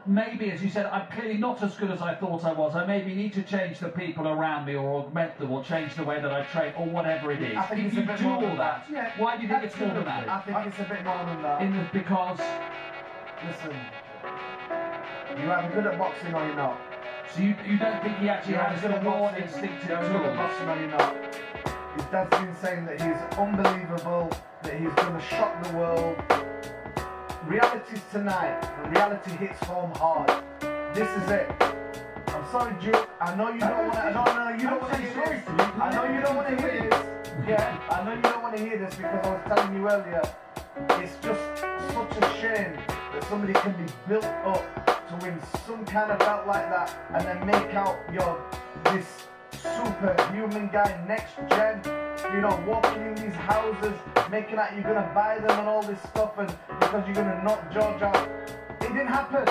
maybe, as you said, I'm clearly not as good as I thought I was. I maybe need to change the people around me or augment them or change the way that I train or whatever it is. I think if it's you a bit do more all than that, yeah, why do you think it's more than that? I think it's a bit more than that. Because... Listen, you're either good at boxing or you're not. So you don't think he actually has the raw instinctive tools? You're good at boxing or you're not. His dad's been saying that he's unbelievable, that he's going to shock the world. Reality's tonight, and reality hits home hard. This is it. I'm sorry, Duke. I know you don't want to. I know you don't want to hear this. I know you don't want to hear this. Yeah, I know you don't want to hear this because I was telling you earlier. It's just such a shame that somebody can be built up to win some kind of belt like that and then make out you're this superhuman guy, next gen, you know, walking in these houses, making out you're going to buy them and all this stuff, and because you're going to knock George out. It didn't happen.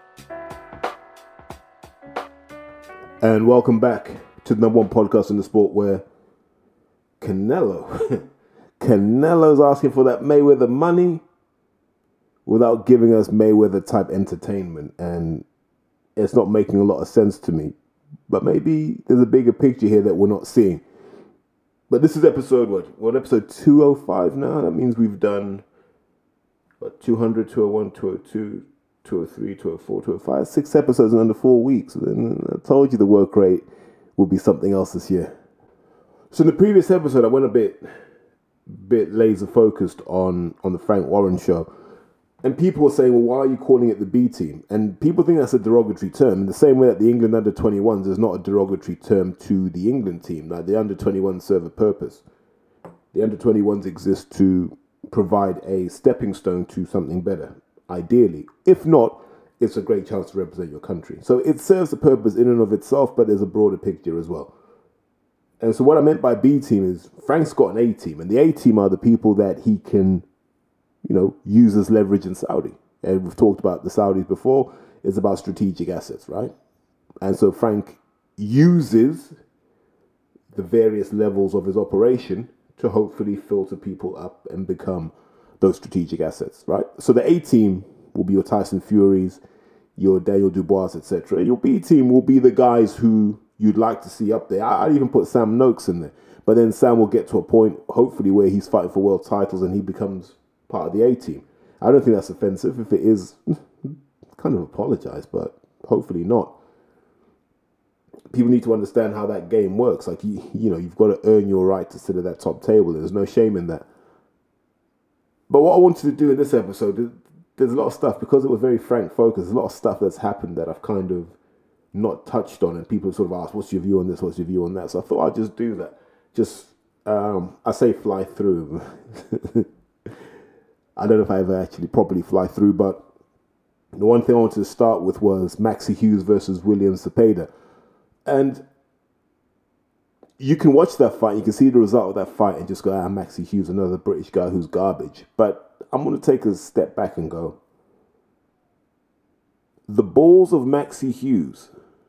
And welcome back to the number one podcast in the sport where Canelo's asking for that Mayweather money without giving us Mayweather type entertainment, and it's not making a lot of sense to me. But maybe there's a bigger picture here that we're not seeing. But this is episode what? We're on episode 205 now. That means we've done 200, 201, 202, 203, 204, 205, 6 episodes in under 4 weeks. And I told you the work rate would be something else this year. So in the previous episode, I went a bit laser focused on the Frank Warren show. And people were saying, well, why are you calling it the B team? And people think that's a derogatory term, in the same way that the England under-21s is not a derogatory term to the England team. Like, the under-21s serve a purpose. The under-21s exist to provide a stepping stone to something better, ideally. If not, it's a great chance to represent your country. So it serves a purpose in and of itself, but there's a broader picture as well. And so what I meant by B team is Frank's got an A team, and the A team are the people that he can, use as leverage in Saudi. And we've talked about the Saudis before. It's about strategic assets, right? And so Frank uses the various levels of his operation to hopefully filter people up and become those strategic assets, right? So the A team will be your Tyson Furies, your Daniel Dubois, etc. Your B team will be the guys who you'd like to see up there. I'd even put Sam Noakes in there. But then Sam will get to a point, hopefully, where he's fighting for world titles and he becomes part of the A team. I don't think that's offensive. If it is, kind of apologize, but hopefully not. People need to understand how that game works. Like, you've got to earn your right to sit at that top table. There's no shame in that. But what I wanted to do in this episode, there's a lot of stuff, because it was very Frank focused, there's a lot of stuff that's happened that I've kind of not touched on, and people sort of ask, what's your view on this, what's your view on that? So I thought I'd just do that. Just, I say fly through. I don't know if I ever actually properly fly through, but the one thing I wanted to start with was Maxi Hughes versus William Zepeda. And you can watch that fight, you can see the result of that fight and just go, Maxi Hughes, another British guy who's garbage. But I'm going to take a step back and go, the balls of Maxi Hughes,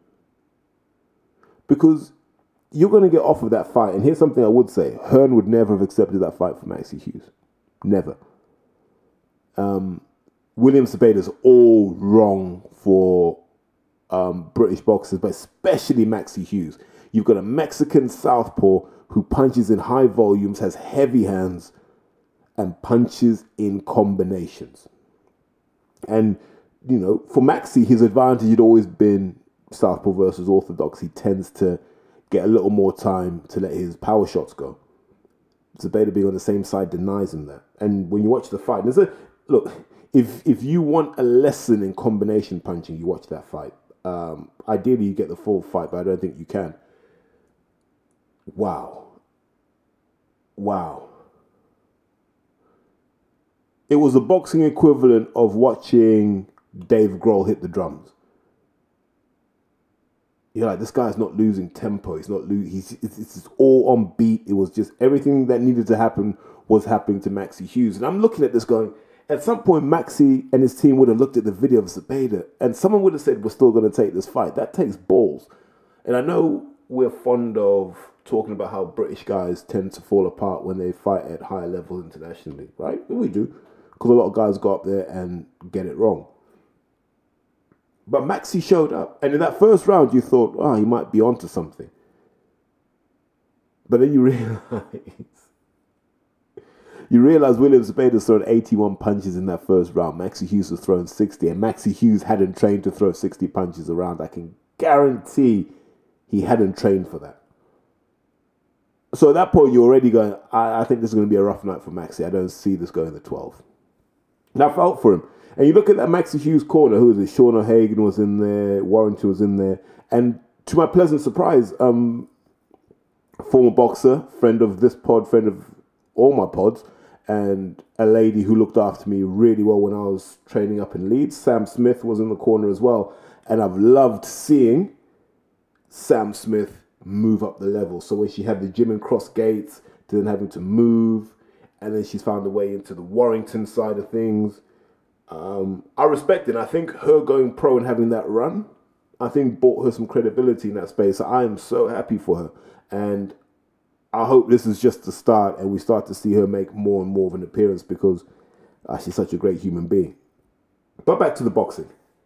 because you're going to get off of that fight. And here's something I would say. Hearn would never have accepted that fight for Maxi Hughes. Never. William Zepeda is all wrong for British boxers, but especially Maxi Hughes. You've got a Mexican southpaw who punches in high volumes, has heavy hands, and punches in combinations. And, for Maxi, his advantage had always been southpaw versus orthodox. He tends to get a little more time to let his power shots go. Zepeda being on the same side denies him that. And when you watch the fight, look, if you want a lesson in combination punching, you watch that fight. Ideally, you get the full fight, but I don't think you can. Wow. It was a boxing equivalent of watching Dave Grohl hit the drums. You're like, this guy's not losing tempo. He's not losing. It's all on beat. It was just everything that needed to happen was happening to Maxi Hughes. And I'm looking at this going, at some point, Maxi and his team would have looked at the video of Zepeda and someone would have said, we're still going to take this fight. That takes balls. And I know we're fond of talking about how British guys tend to fall apart when they fight at higher levels internationally, right? We do. Because a lot of guys go up there and get it wrong. But Maxi showed up. And in that first round, you thought, oh, he might be onto something. But then you realize William Zebeda's thrown 81 punches in that first round. Maxi Hughes was throwing 60, and Maxi Hughes hadn't trained to throw 60 punches around. I can guarantee he hadn't trained for that. So at that point, you're already going, I think this is going to be a rough night for Maxi. I don't see this going to 12. And I felt for him. And you look at that Maxi Hughes corner, who was it? Sean O'Hagan was in there, Warrington was in there. And to my pleasant surprise, former boxer, friend of this pod, friend of all my pods, and a lady who looked after me really well when I was training up in Leeds. Sam Smith was in the corner as well. And I've loved seeing Sam Smith move up the level. So when she had the gym and cross gates, to then having to move, and then she's found a way into the Warrington side of things. I respect it. I think her going pro and having that run, I think brought her some credibility in that space. So I am so happy for her. And I hope this is just the start and we start to see her make more and more of an appearance because she's such a great human being. But back to the boxing.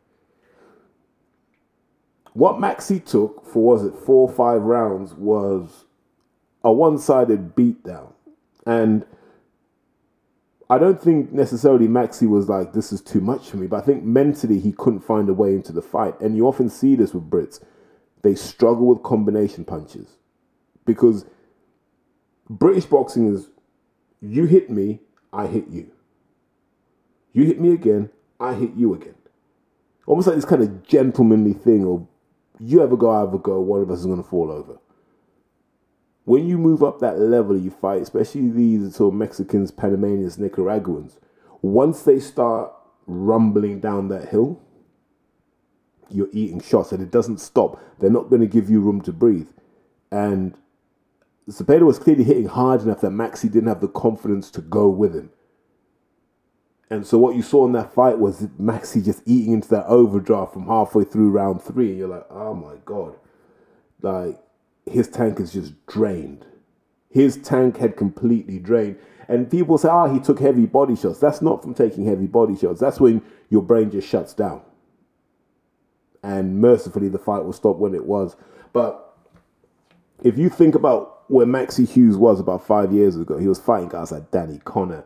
What Maxi took for, 4 or 5 rounds was a one-sided beatdown. And I don't think necessarily Maxi was like, this is too much for me. But I think mentally he couldn't find a way into the fight. And you often see this with Brits. They struggle with combination punches. Because British boxing is, you hit me, I hit you. You hit me again, I hit you again. Almost like this kind of gentlemanly thing of, you ever go, I ever go, one of us is going to fall over. When you move up that level, you fight, especially these sort of Mexicans, Panamanians, Nicaraguans, once they start rumbling down that hill, you're eating shots and it doesn't stop. They're not going to give you room to breathe. And Zepeda was clearly hitting hard enough that Maxi didn't have the confidence to go with him. And so what you saw in that fight was Maxi just eating into that overdraft from halfway through round 3. And you're like, oh my God. Like, his tank is just drained. His tank had completely drained. And people say, he took heavy body shots. That's not from taking heavy body shots. That's when your brain just shuts down. And mercifully, the fight was stopped when it was. But if you think about where Maxi Hughes was about 5 years ago, he was fighting guys like Danny Connor.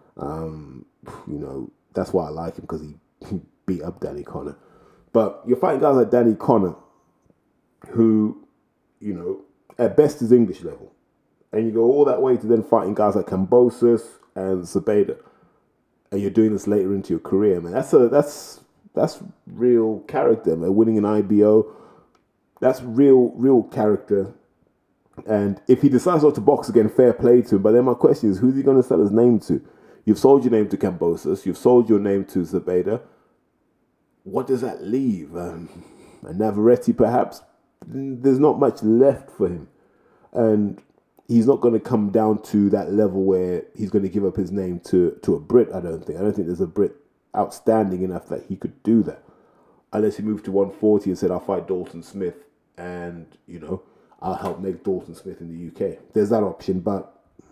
That's why I like him, because he beat up Danny Connor. But you're fighting guys like Danny Connor, who, at best is English level. And you go all that way to then fighting guys like Kambosos and Zepeda. And you're doing this later into your career, man. That's real character, man. Winning an IBO, that's real character. And if he decides not to box again, fair play to him. But then my question is, who's he going to sell his name to? You've sold your name to Kambosos. You've sold your name to Zepeda. What does that leave? A Navarrete, perhaps? There's not much left for him. And he's not going to come down to that level where he's going to give up his name to a Brit, I don't think. I don't think there's a Brit outstanding enough that he could do that. Unless he moved to 140 and said, I'll fight Dalton Smith and, I'll help make Dalton Smith in the UK. There's that option, but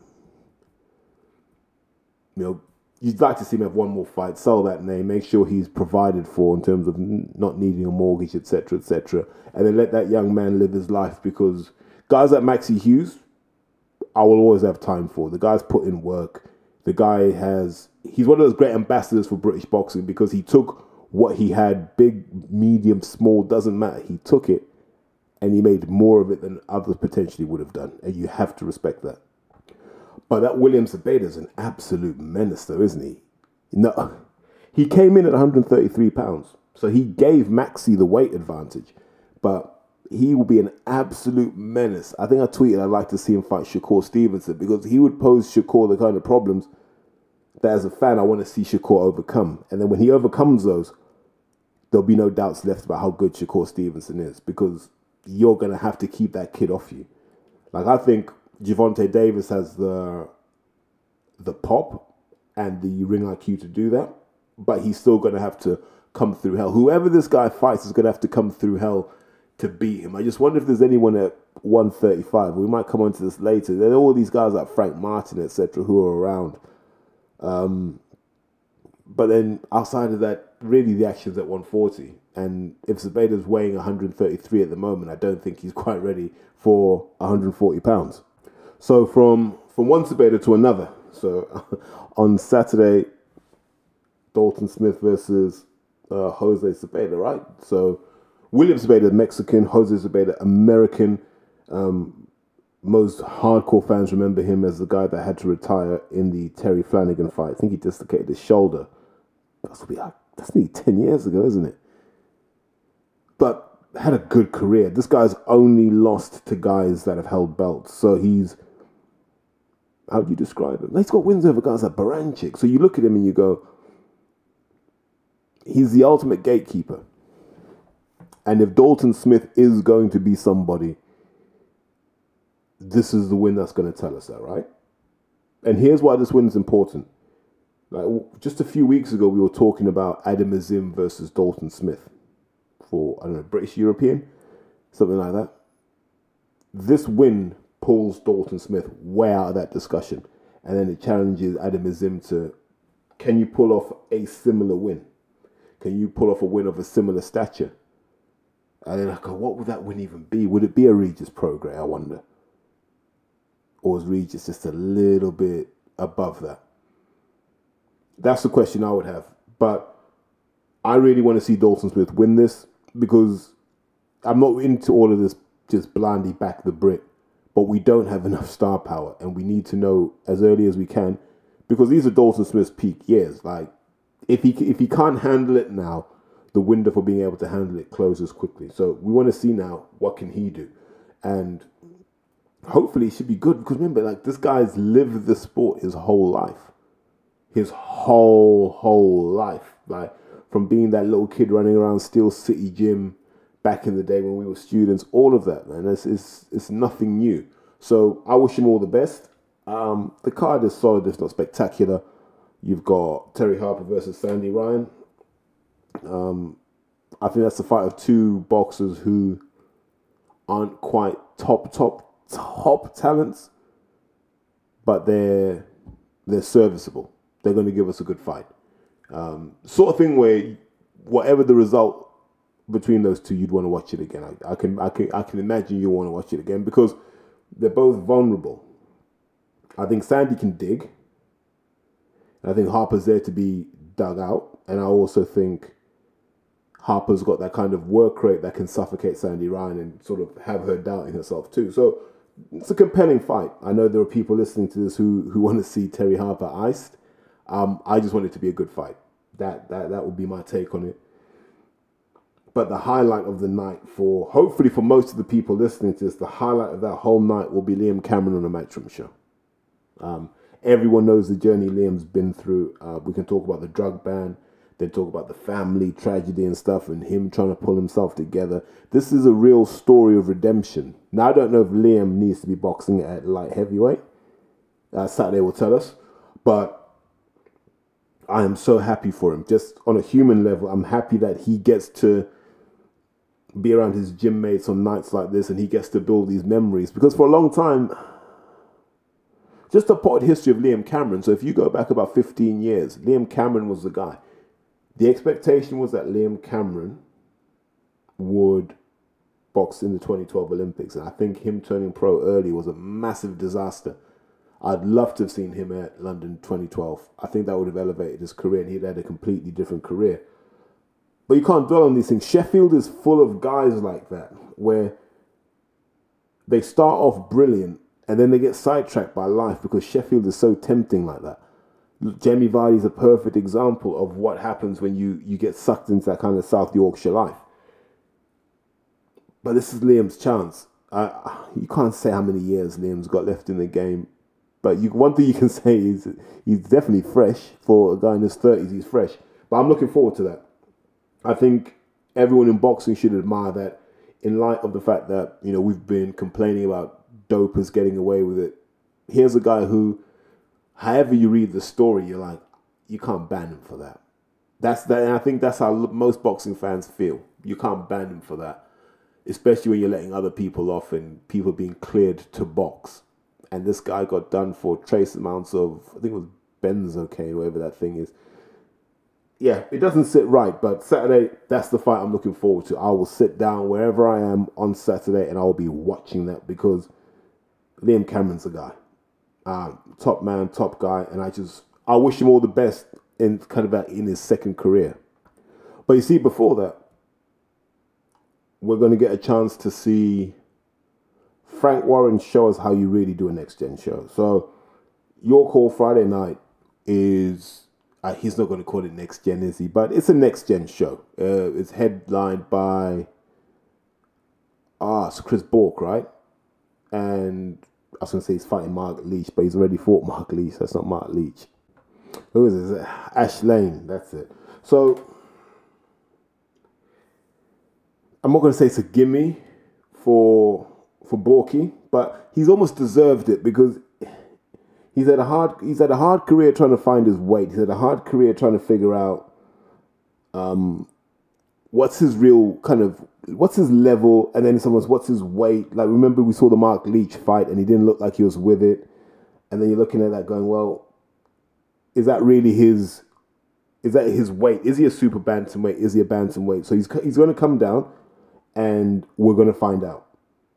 you'd like to see him have one more fight, sell that name, make sure he's provided for in terms of not needing a mortgage, etc., and then let that young man live his life, because guys like Maxi Hughes, I will always have time for. The guy's put in work. The guy he's one of those great ambassadors for British boxing, because he took what he had, big, medium, small, doesn't matter. He took it and he made more of it than others potentially would have done. And you have to respect that. But that William Zepeda is an absolute menace, though, isn't he? No, he came in at 133 pounds. So he gave Maxi the weight advantage. But he will be an absolute menace. I think I tweeted I'd like to see him fight Shakur Stevenson, because he would pose Shakur the kind of problems that as a fan I want to see Shakur overcome. And then when he overcomes those, there'll be no doubts left about how good Shakur Stevenson is, because you're going to have to keep that kid off you. Like, I think Gervonta Davis has the pop and the ring IQ to do that, but he's still going to have to come through hell. Whoever this guy fights is going to have to come through hell to beat him. I just wonder if there's anyone at 135. We might come on to this later. There are all these guys like Frank Martin, etc., who are around. But then outside of that, really the action's at 140. And if Zubaydah's weighing 133 at the moment, I don't think he's quite ready for 140 pounds. So from one Zubaydah to another. So on Saturday, Dalton Smith versus Jose Zubaydah, right? So William Zubaydah, Mexican, Jose Zubaydah, American. Most hardcore fans remember him as the guy that had to retire in the Terry Flanagan fight. I think he dislocated his shoulder. That's nearly 10 years ago, isn't it? But had a good career. This guy's only lost to guys that have held belts. So he's, how do you describe him? He's got wins over guys like Baranchik. So you look at him and you go, he's the ultimate gatekeeper. And if Dalton Smith is going to be somebody, this is the win that's going to tell us that, right? And here's why this win is important. Like, just a few weeks ago, we were talking about Adam Azim versus Dalton Smith for, I don't know, British European, something like that. This win pulls Dalton Smith way out of that discussion. And then it challenges Adam Azim to, can you pull off a similar win? Can you pull off a win of a similar stature? And then I go, what would that win even be? Would it be a Regis Prograis, I wonder? Or is Regis just a little bit above that? That's the question I would have. But I really want to see Dalton Smith win this because I'm not into all of this just blindly back the Brit. But we don't have enough star power and we need to know as early as we can because these are Dalton Smith's peak years. Like, if he can't handle it now, the window for being able to handle it closes quickly. So we want to see now, what can he do? And hopefully it should be good because remember, like, this guy's lived the sport his whole life. His whole life. Like, from being that little kid running around Steel City Gym back in the day when we were students, all of that, man, it's nothing new. So I wish him all the best. The card is solid, it's not spectacular. You've got Terry Harper versus Sandy Ryan. I think that's the fight of two boxers who aren't quite top talents, but they're serviceable. They're going to give us a good fight. Sort of thing where whatever the result between those two, you'd want to watch it again. I can imagine you want to watch it again because they're both vulnerable. I think Sandy can dig. And I think Harper's there to be dug out. And I also think Harper's got that kind of work rate that can suffocate Sandy Ryan and sort of have her doubting herself too. So it's a compelling fight. I know there are people listening to this who want to see Terry Harper iced. I just want it to be a good fight. That would be my take on it. But the highlight of the night hopefully for most of the people listening to this, the highlight of that whole night will be Liam Cameron on a Matchroom show. Everyone knows the journey Liam's been through. We can talk about the drug ban, then talk about the family tragedy and stuff, and him trying to pull himself together. This is a real story of redemption. Now, I don't know if Liam needs to be boxing at light heavyweight. Saturday will tell us. But I am so happy for him. Just on a human level, I'm happy that he gets to be around his gym mates on nights like this and he gets to build these memories. Because for a long time, just a pot history of Liam Cameron. So if you go back about 15 years, Liam Cameron was the guy. The expectation was that Liam Cameron would box in the 2012 Olympics. And I think him turning pro early was a massive disaster. I'd love to have seen him at London 2012. I think that would have elevated his career and he'd had a completely different career. But you can't dwell on these things. Sheffield is full of guys like that, where they start off brilliant and then they get sidetracked by life because Sheffield is so tempting like that. Jamie Vardy's a perfect example of what happens when you get sucked into that kind of South Yorkshire life. But this is Liam's chance. You can't say how many years Liam's got left in the game. But one thing you can say is he's definitely fresh. For a guy in his 30s, he's fresh. But I'm looking forward to that. I think everyone in boxing should admire that in light of the fact that, we've been complaining about dopers getting away with it. Here's a guy who, however you read the story, you're like, you can't ban him for that. And I think that's how most boxing fans feel. You can't ban him for that. Especially when you're letting other people off and people being cleared to box. And this guy got done for trace amounts of, I think it was benzocaine, whatever that thing is. it doesn't sit right. But Saturday, that's the fight I'm looking forward to. I will sit down wherever I am on Saturday and I will be watching that because Liam Cameron's a guy. Top man, top guy. And I wish him all the best in his second career. But you see, before that, we're going to get a chance to see Frank Warren show us how you really do a Next Gen show. So, Your Call Friday night is, he's not going to call it Next Gen, is he? But it's a Next Gen show. It's headlined by it's Chris Bork, right? And I was going to say he's fighting Mark Leach, but he's already fought Mark Leach. That's not Mark Leach. Who is it? Ash Lane, that's it. So, I'm not going to say it's a gimme for Borky, but he's almost deserved it because he's had a hard career trying to find his weight. He's had a hard career trying to figure out what's his level, and then what's his weight. Like, remember we saw the Mark Leach fight and he didn't look like he was with it, and then you're looking at that going, well, is that really his? Is that his weight? Is he a super bantamweight? Is he a bantamweight? So he's going to come down. And we're going to find out.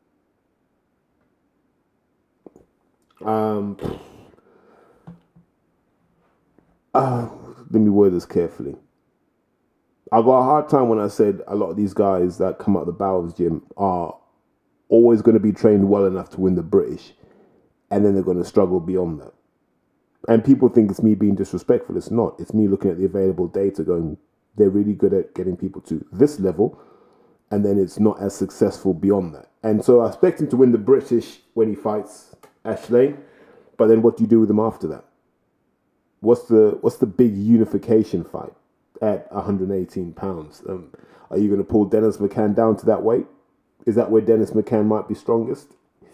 Let me word this carefully. I got a hard time when I said a lot of these guys that come out of the Bowers gym are always going to be trained well enough to win the British, and then they're going to struggle beyond that. And people think it's me being disrespectful. It's not. It's me looking at the available data going, they're really good at getting people to this level, and then it's not as successful beyond that. And so I expect him to win the British when he fights Ash Lane, but then what do you do with him after that? What's the big unification fight at 118 pounds? Are you going to pull Dennis McCann down to that weight? Is that where Dennis McCann might be strongest?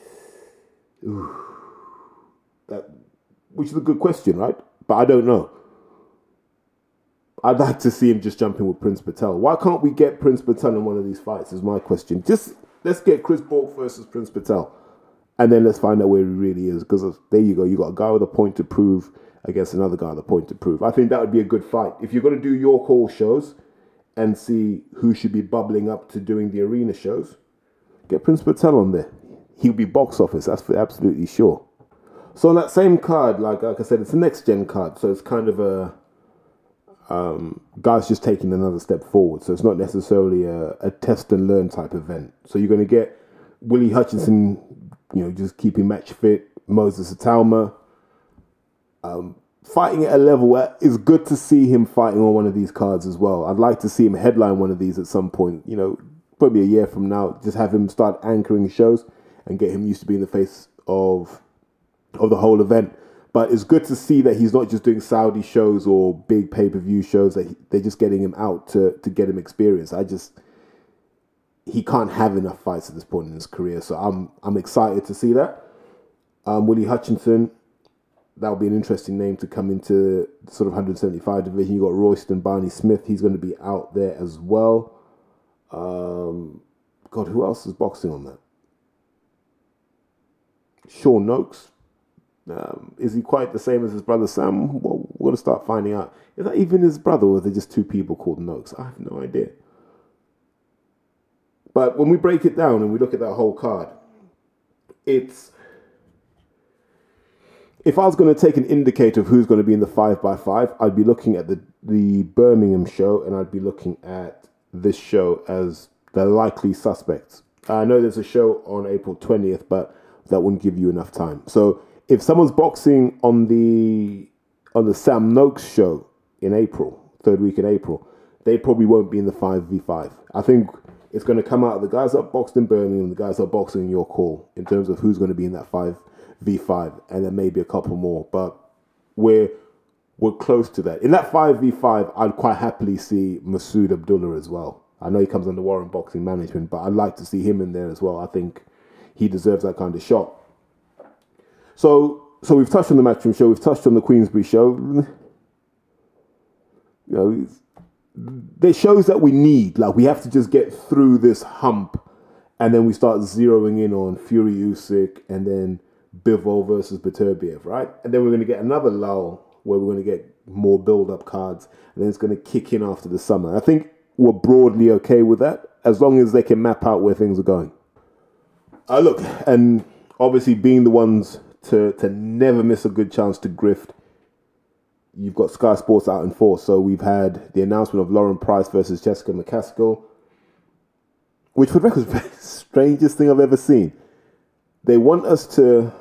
Which is a good question, right? But I don't know. I'd like to see him just jump in with Prince Patel. Why can't we get Prince Patel in one of these fights is my question. Just let's get Chris Bork versus Prince Patel. And then let's find out where he really is. Because there you go. You got a guy with a point to prove against another guy with a point to prove. I think that would be a good fight. If you're going to do Your Call shows and see who should be bubbling up to doing the arena shows, get Prince Patel on there. He'll be box office. That's for absolutely sure. So on that same card, like I said, it's a Next Gen card. So it's kind of a... guys just taking another step forward. So it's not necessarily a test and learn type event. So you're going to get Willie Hutchinson, just keeping match fit, Moses Atalma, fighting at a level where it's good to see him fighting on one of these cards as well. I'd like to see him headline one of these at some point, probably a year from now, just have him start anchoring shows and get him used to being the face of the whole event. But it's good to see that he's not just doing Saudi shows or big pay-per-view shows, that they're just getting him out to get him experience. He can't have enough fights at this point in his career. So I'm excited to see that. Willie Hutchinson, that'll be an interesting name to come into the sort of 175 division. You got Royston Barney Smith. He's going to be out there as well. God, who else is boxing on that? Sean Noakes. Is he quite the same as his brother Sam? Well, we're going to start finding out. Is that even his brother, or are they just two people called Noakes? I have no idea. But when we break it down and we look at that whole card, if I was going to take an indicator of who's going to be in the 5x5, I'd be looking at the Birmingham show, and I'd be looking at this show as the likely suspects. I know there's a show on April 20th, but that wouldn't give you enough time. So if someone's boxing on the Sam Noakes show in April, third week in April, they probably won't be in the 5v5. I think it's going to come out of the guys that boxed in Birmingham, the guys that boxing in Your Call, in terms of who's going to be in that 5v5, and then maybe a couple more. But we're close to that. In that 5v5, I'd quite happily see Masood Abdullah as well. I know he comes under Warren Boxing Management, but I'd like to see him in there as well. I think he deserves that kind of shot. So we've touched on the Matchroom show. We've touched on the Queensbury show. There's shows that we need. Like, we have to just get through this hump, and then we start zeroing in on Fury Usyk and then Bivol versus Beterbiev, right? And then we're going to get another lull where we're going to get more build-up cards, and then it's going to kick in after the summer. I think we're broadly okay with that, as long as they can map out where things are going. Look, and obviously being the ones to never miss a good chance to grift, you've got Sky Sports out in force. So we've had the announcement of Lauren Price versus Jessica McCaskill, which for the record is the strangest thing I've ever seen. They want us to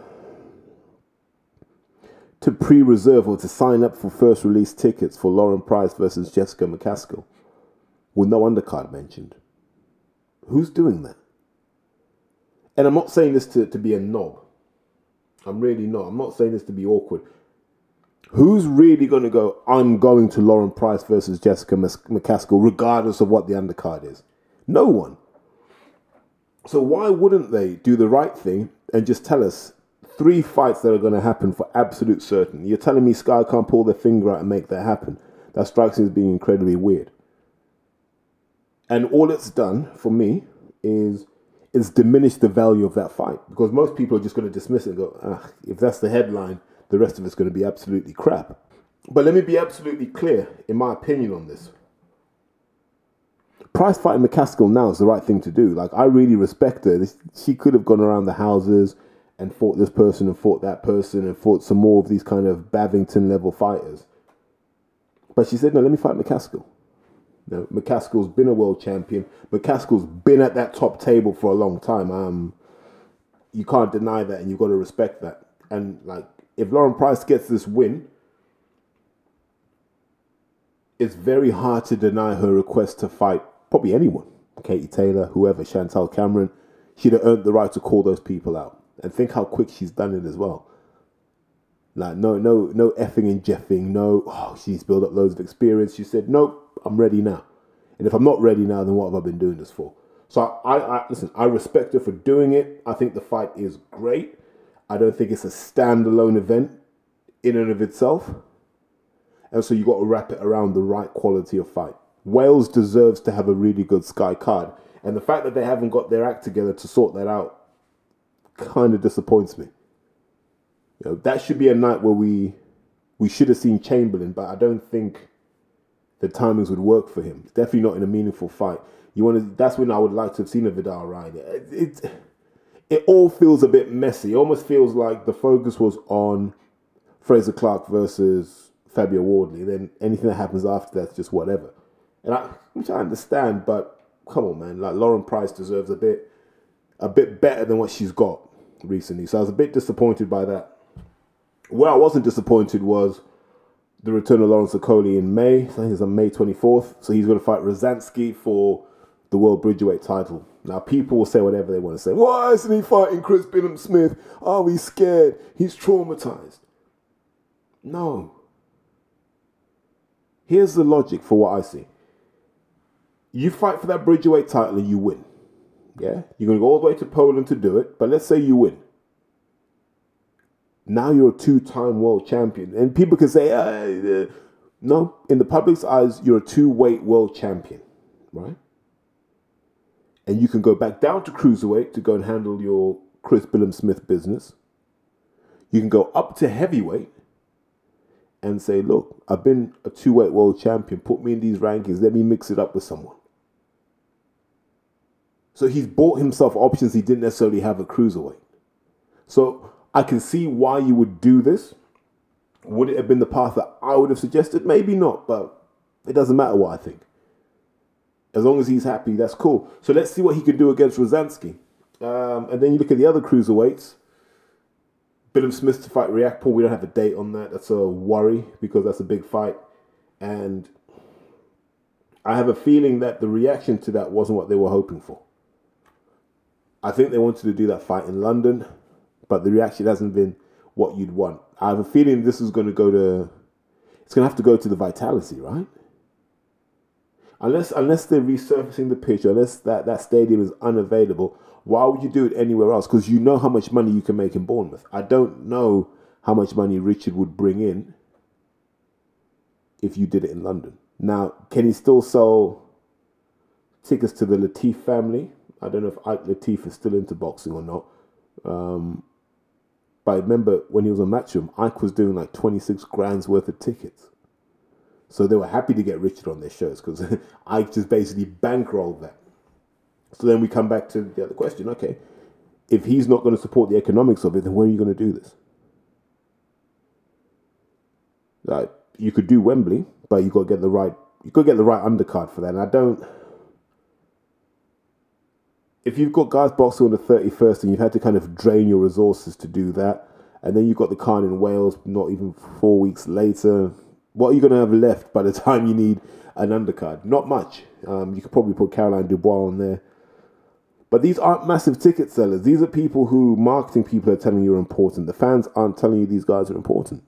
pre-reserve or to sign up for first release tickets for Lauren Price versus Jessica McCaskill with no undercard mentioned. Who's doing that? And I'm not saying this to be a knob. I'm really not. I'm not saying this to be awkward. Who's really going to go, I'm going to Lauren Price versus Jessica McCaskill regardless of what the undercard is? No one. So why wouldn't they do the right thing and just tell us 3 fights that are going to happen for absolute certain? You're telling me Sky can't pull their finger out and make that happen? That strikes me as being incredibly weird. And all it's done for me is diminish the value of that fight, because most people are just going to dismiss it and go, if that's the headline, the rest of it's going to be absolutely crap. But let me be absolutely clear in my opinion on this. Price fighting McCaskill now is the right thing to do. Like, I really respect her. She could have gone around the houses and fought this person and fought that person and fought some more of these kind of Bavington level fighters. But she said, no, let me fight McCaskill. You know, McCaskill's been a world champion. McCaskill's been at that top table for a long time. You can't deny that, and you've got to respect that. And like, if Lauren Price gets this win, it's very hard to deny her request to fight probably anyone. Katie Taylor, whoever, Chantal Cameron. She'd have earned the right to call those people out. And think how quick she's done it as well. Like, no effing and jeffing. She's built up loads of experience. She said, nope, I'm ready now. And if I'm not ready now, then what have I been doing this for? So listen, I respect her for doing it. I think the fight is great. I don't think it's a standalone event in and of itself. And so you got to wrap it around the right quality of fight. Wales deserves to have a really good Sky card. And the fact that they haven't got their act together to sort that out kind of disappoints me. You know, that should be a night where we should have seen Chamberlain, but I don't think the timings would work for him. It's definitely not in a meaningful fight. That's when I would like to have seen a Vidal Ryan. It all feels a bit messy. It almost feels like the focus was on Fraser Clark versus Fabio Wardley. Then anything that happens after that's just whatever. Which I understand, but come on, man. Like, Lauren Price deserves a bit better than what she's got recently. So I was a bit disappointed by that. Where I wasn't disappointed was the return of Lawrence Okoli in May. I think it's on May 24th. So he's going to fight Rosansky for the World Bridgerweight title. Now, people will say whatever they want to say. Why isn't he fighting Chris Billam-Smith? Oh, he's scared. He's traumatized. No. Here's the logic for what I see. You fight for that Bridgerweight title and you win. Yeah? You're going to go all the way to Poland to do it. But let's say you win. Now you're a 2-time world champion. And people can say, no, in the public's eyes, you're a 2-weight world champion, right? And you can go back down to cruiserweight to go and handle your Chris Billam-Smith business. You can go up to heavyweight and say, look, I've been a 2-weight world champion. Put me in these rankings. Let me mix it up with someone. So he's bought himself options he didn't necessarily have at cruiserweight. So I can see why you would do this. Would it have been the path that I would have suggested? Maybe not, but it doesn't matter what I think. As long as he's happy, that's cool. So let's see what he can do against Rosansky. And then you look at the other cruiserweights. Billam-Smith to fight Riakporhe. We don't have a date on that. That's a worry because that's a big fight. And I have a feeling that the reaction to that wasn't what they were hoping for. I think they wanted to do that fight in London, but the reaction hasn't been what you'd want. I have a feeling this is going to it's going to have to go to the Vitality, right? Unless they're resurfacing the pitch, unless that stadium is unavailable, why would you do it anywhere else? Because you know how much money you can make in Bournemouth. I don't know how much money Richard would bring in if you did it in London. Now, can he still sell tickets to the Latif family? I don't know if Ike Latif is still into boxing or not. But I remember when he was on Matchroom, Ike was doing like 26 grand's worth of tickets. So they were happy to get Richard on their shows because I just basically bankrolled that. So then we come back to the other question. Okay, if he's not going to support the economics of it, then where are you going to do this? Like, you could do Wembley, but you got to get the right. You got to get the right undercard for that. And I don't. If you've got guys boxing on the 31st and you've had to kind of drain your resources to do that, and then you've got the Khan in Wales not even 4 weeks later, what are you going to have left by the time you need an undercard? Not much. You could probably put Caroline Dubois on there. But these aren't massive ticket sellers. These are people who marketing people are telling you are important. The fans aren't telling you these guys are important.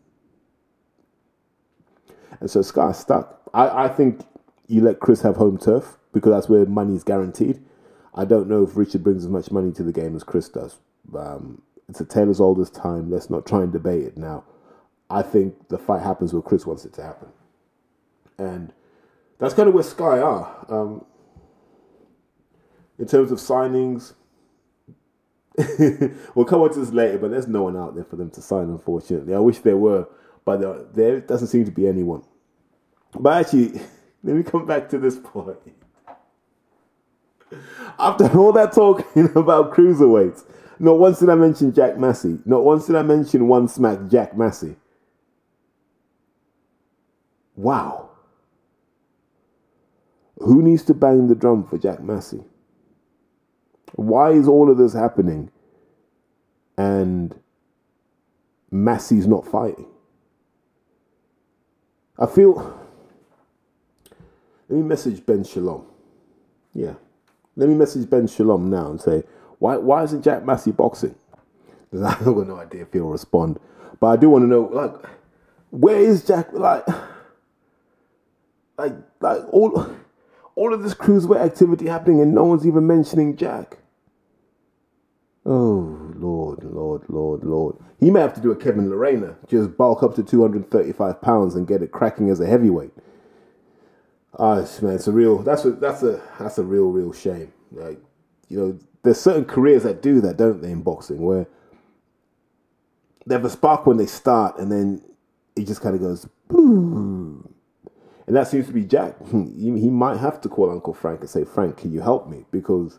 And so Sky's stuck. I think you let Chris have home turf because that's where money's guaranteed. I don't know if Richard brings as much money to the game as Chris does. It's a tale as old as time. Let's not try and debate it now. I think the fight happens where Chris wants it to happen. And that's kind of where Sky are. In terms of signings, we'll come on to this later, but there's no one out there for them to sign, unfortunately. I wish there were, but there doesn't seem to be anyone. But actually, let me come back to this point. After all that talking about cruiserweights, not once did I mention Jack Massey. Not once did I mention one smack Jack Massey. Wow. Who needs to bang the drum for Jack Massey? Why is all of this happening and Massey's not fighting? I feel... Let me message Ben Shalom. Yeah. Let me message Ben Shalom now and say, why isn't Jack Massey boxing? Because I've got no idea if he'll respond. But I do want to know, like, where is Jack? Like all of this cruiserweight activity happening and no one's even mentioning Jack. Oh, Lord. He may have to do a Kevin Lorena, just bulk up to 235 pounds and get it cracking as a heavyweight. Man, it's a real. That's a real shame. Like, you know, there's certain careers that do that, don't they, in boxing, where they have a spark when they start, and then it just kind of goes, boom. And that seems to be Jack. He might have to call Uncle Frank and say, Frank, can you help me? Because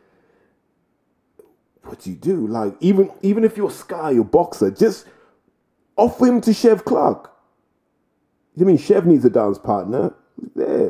what do you do? Like, even if you're Sky, you're boxer, just offer him to Chev Clark. You mean Chev needs a dance partner? There.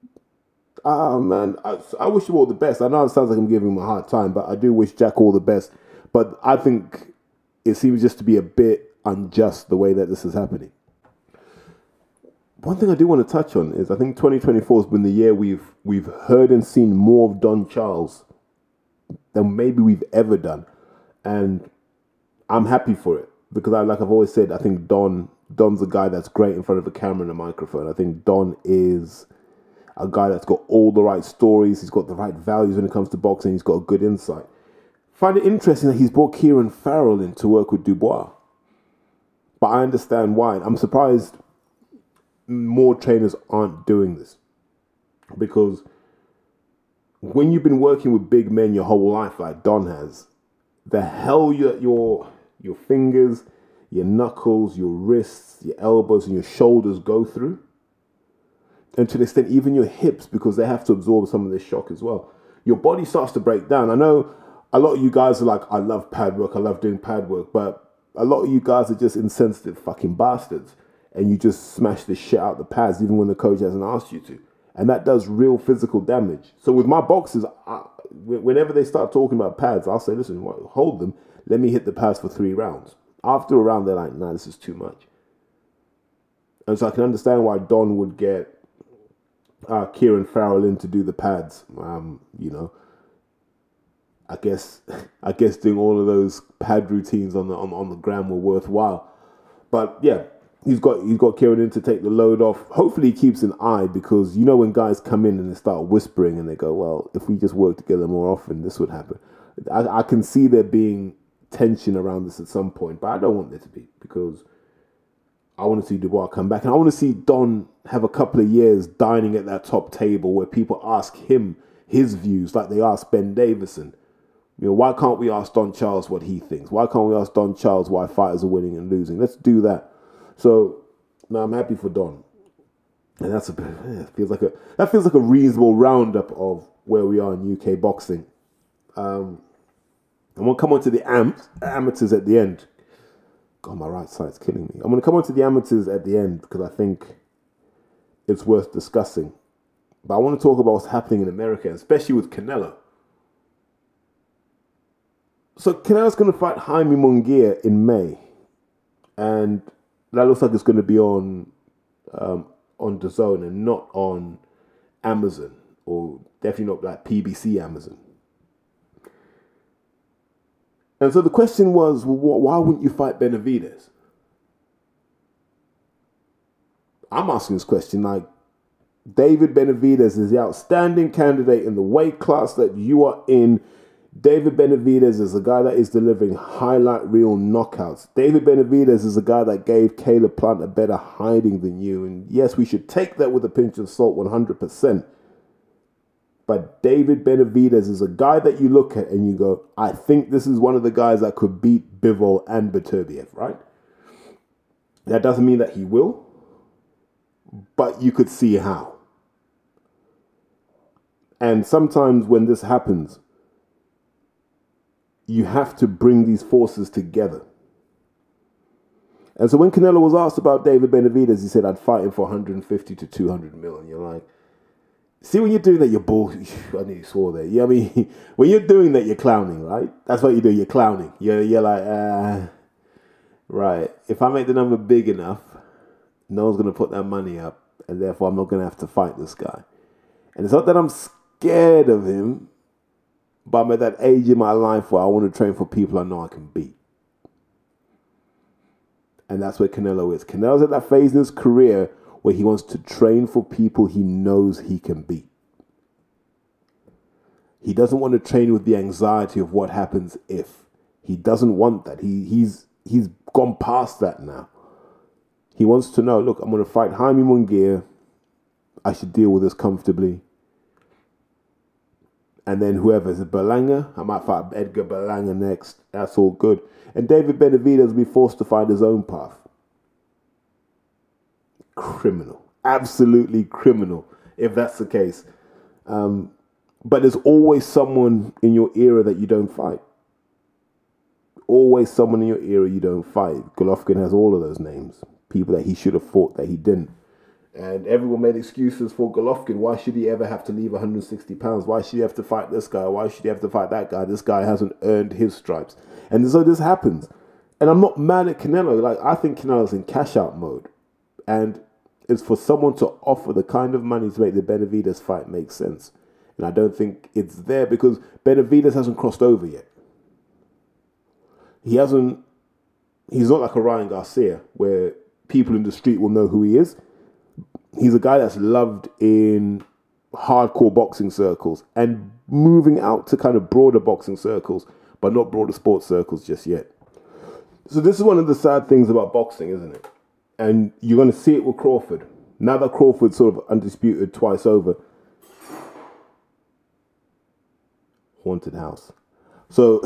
Man, I wish you all the best. I know it sounds like I'm giving him a hard time, but I do wish Jack all the best. But I think it seems just to be a bit unjust the way that this is happening. One thing I do want to touch on is I think 2024 has been the year we've heard and seen more of Don Charles than maybe we've ever done. And I'm happy for it because like I've always said, I think Don's a guy that's great in front of a camera and a microphone. I think Don is a guy that's got all the right stories. He's got the right values when it comes to boxing. He's got a good insight. I find it interesting that he's brought Kieran Farrell in to work with Dubois. But I understand why. I'm surprised more trainers aren't doing this. Because when you've been working with big men your whole life like Don has, the hell your fingers, your knuckles, your wrists, your elbows and your shoulders go through. And to the extent even your hips, because they have to absorb some of this shock as well. Your body starts to break down. I know a lot of you guys are like, I love pad work, I love doing pad work, but a lot of you guys are just insensitive fucking bastards. And you just smash the shit out the pads even when the coach hasn't asked you to. And that does real physical damage. So with my boxers, whenever they start talking about pads, I'll say, listen, hold them. Let me hit the pads for 3 rounds. After a round, they're like, nah, this is too much. And so I can understand why Don would get Kieran Farrell in to do the pads. You know, I guess doing all of those pad routines on the gram were worthwhile. But yeah, he's got Kieran in to take the load off. Hopefully he keeps an eye, because you know when guys come in and they start whispering and they go, well, if we just work together more often, this would happen. I can see there being tension around this at some point, but I don't want there to be, because I want to see Dubois come back, and I want to see Don have a couple of years dining at that top table where people ask him his views like they ask Ben Davison. You know, why can't we ask Don Charles what he thinks? Why can't we ask Don Charles why fighters are winning and losing? Let's do that. So, no, I'm happy for Don. And that feels like a reasonable roundup of where we are in UK boxing. And we'll come on to the amateurs at the end. God, my right side's killing me. I'm going to come on to the amateurs at the end because I think it's worth discussing. But I want to talk about what's happening in America, especially with Canelo. So Canelo's going to fight Jaime Munguia in May. And that looks like it's going to be on DAZN and not on Amazon, or definitely not like PBC Amazon. And so the question was, well, why wouldn't you fight Benavidez? I'm asking this question like, David Benavidez is the outstanding candidate in the weight class that you are in. David Benavidez is a guy that is delivering highlight reel knockouts. David Benavidez is a guy that gave Caleb Plant a better hiding than you. And yes, we should take that with a pinch of salt 100%. But David Benavidez is a guy that you look at and you go, I think this is one of the guys that could beat Bivol and Beterbiev, right? That doesn't mean that he will, but you could see how. And sometimes when this happens, you have to bring these forces together. And so when Canelo was asked about David Benavidez, he said, I'd fight him for 150 to 200 mil. And you're like, see, when you're doing that, you're bull. I knew you swore there. Yeah, I mean, when you're doing that, you're clowning, right? That's what you do. You're clowning. You're like, right. If I make the number big enough, no one's going to put that money up. And therefore, I'm not going to have to fight this guy. And it's not that I'm scared of him, but I'm at that age in my life where I want to train for people I know I can beat. And that's where Canelo is. Canelo's at that phase in his career where he wants to train for people he knows he can beat. He doesn't want to train with the anxiety of what happens if. He doesn't want that. He's gone past that now. He wants to know, look, I'm going to fight Jaime Munguia. I should deal with this comfortably. And then whoever is Berlanga, I might fight Edgar Berlanga next. That's all good. And David Benavidez will be forced to find his own path. Criminal. Absolutely criminal, if that's the case. But there's always someone in your era that you don't fight. Always someone in your era you don't fight. Golovkin has all of those names. People that he should have fought that he didn't. And everyone made excuses for Golovkin. Why should he ever have to leave 160 pounds? Why should he have to fight this guy? Why should he have to fight that guy? This guy hasn't earned his stripes. And so this happens. And I'm not mad at Canelo. Like, I think Canelo's in cash out mode. And it's for someone to offer the kind of money to make the Benavidez fight make sense. And I don't think it's there because Benavidez hasn't crossed over yet. He's not like a Ryan Garcia where people in the street will know who he is. He's a guy that's loved in hardcore boxing circles and moving out to kind of broader boxing circles, but not broader sports circles just yet. So this is one of the sad things about boxing, isn't it? And you're going to see it with Crawford. Now that Crawford's sort of undisputed twice over. Haunted house. So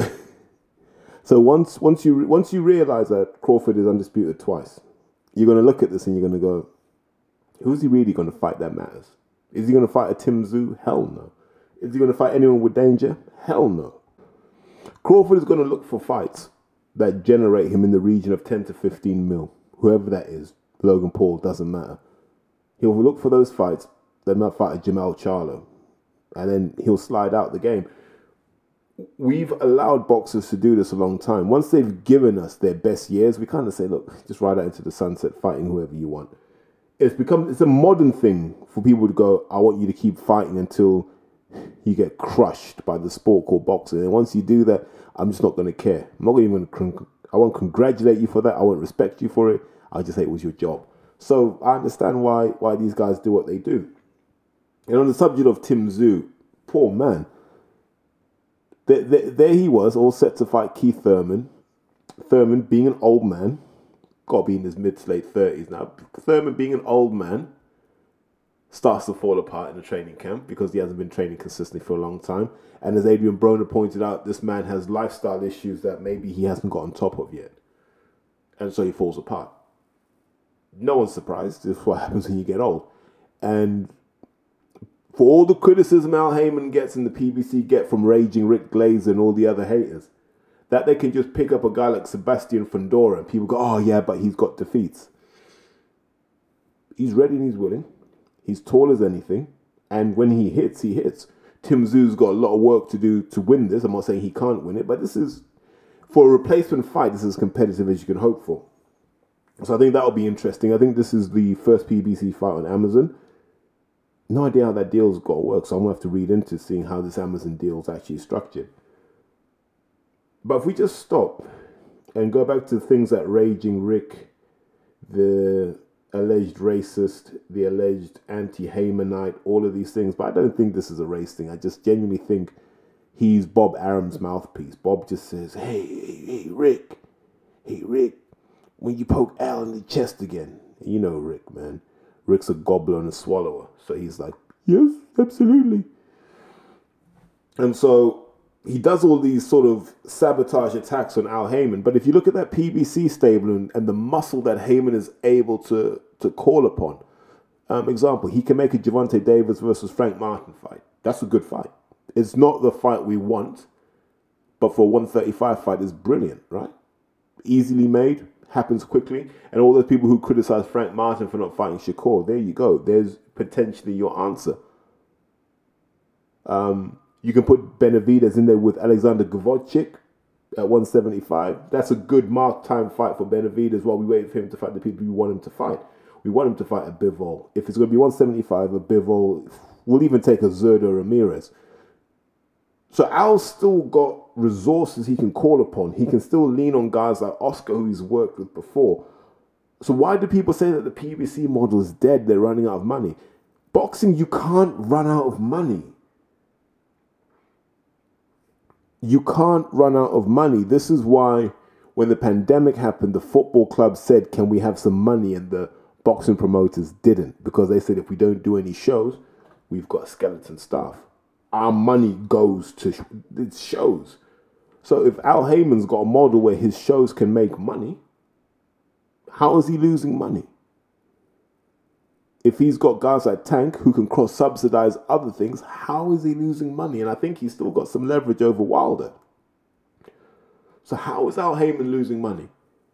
once you realize that Crawford is undisputed twice, you're going to look at this and you're going to go, who's he really going to fight that matters? Is he going to fight a Tim Tszyu? Hell no. Is he going to fight anyone with danger? Hell no. Crawford is going to look for fights that generate him in the region of 10 to 15 mil. Whoever that is, Logan Paul, doesn't matter. He'll look for those fights. They might fight a Jamal Charlo. And then he'll slide out the game. We've allowed boxers to do this a long time. Once they've given us their best years, we kind of say, look, just ride out into the sunset fighting whoever you want. It's a modern thing for people to go, I want you to keep fighting until you get crushed by the sport called boxing. And once you do that, I'm just not going to care. I won't congratulate you for that. I won't respect you for it. I'll just say it was your job. So I understand why these guys do what they do. And on the subject of Tim Tszyu, poor man. There he was, all set to fight Keith Thurman. Thurman being an old man. Got to be in his mid to late 30s now. Thurman being an old man starts to fall apart in the training camp because he hasn't been training consistently for a long time. And as Adrian Broner pointed out, this man has lifestyle issues that maybe he hasn't got on top of yet. And so he falls apart. No one's surprised. This is what happens when you get old. And for all the criticism Al Heyman gets and the PBC get from Raging Rick Glazer and all the other haters, that they can just pick up a guy like Sebastian Fundora and people go, oh yeah, but he's got defeats. He's ready and he's willing. He's tall as anything. And when he hits, he hits. Tim Zoo's got a lot of work to do to win this. I'm not saying he can't win it, but this is, for a replacement fight, this is as competitive as you can hope for. So I think that'll be interesting. I think this is the first PBC fight on Amazon. No idea how that deal's got to work, so I'm going to have to read into seeing how this Amazon deal's actually structured. But if we just stop and go back to things like Raging Rick, the alleged racist, the alleged anti-Heymanite, all of these things, but I don't think this is a race thing. I just genuinely think he's Bob Arum's mouthpiece. Bob just says, hey, Rick, when you poke Al in the chest again. You know Rick, man. Rick's a gobbler and a swallower. So he's like, yes, absolutely. And so he does all these sort of sabotage attacks on Al Heyman. But if you look at that PBC stable and the muscle that Heyman is able to call upon, example, he can make a Gervonta Davis versus Frank Martin fight. That's a good fight. It's not the fight we want, but for a 135 fight, it's brilliant, right? Easily made, happens quickly. And all those people who criticize Frank Martin for not fighting Shakur, there you go. There's potentially your answer. You can put Benavidez in there with Alexander Gvozdyk at 175. That's a good mark time fight for Benavidez while we wait for him to fight the people we want him to fight. We want him to fight a Bivol. If it's going to be 175, a Bivol, we'll even take a Zurdo Ramirez. So Al's still got resources he can call upon. He can still lean on guys like Oscar, who he's worked with before. So why do people say that the PBC model is dead? They're running out of money. Boxing, you can't run out of money. You can't run out of money. This is why when the pandemic happened, the football club said, can we have some money? And the boxing promoters didn't, because they said, if we don't do any shows, we've got skeleton staff. Our money goes to shows. So if Al Heyman's got a model where his shows can make money, how is he losing money? If he's got guys like Tank who can cross-subsidize other things, how is he losing money? And I think he's still got some leverage over Wilder. So how is Al Heyman losing money?